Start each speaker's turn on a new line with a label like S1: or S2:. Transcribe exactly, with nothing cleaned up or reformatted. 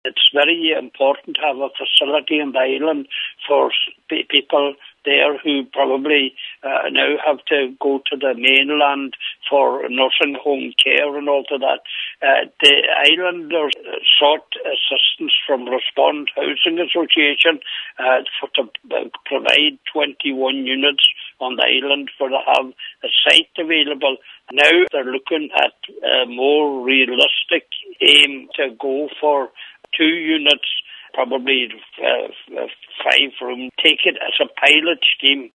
S1: It's very important to have a facility on the island for people there who probably uh, now have to go to the mainland for nursing home care and all of that. Uh, the islanders sought assistance from Respond Housing Association uh, for to uh, provide twenty-one units on the island for to have a site available. Now they're looking at a more realistic aim to go for two units, probably uh, five room, take it as a pilot scheme.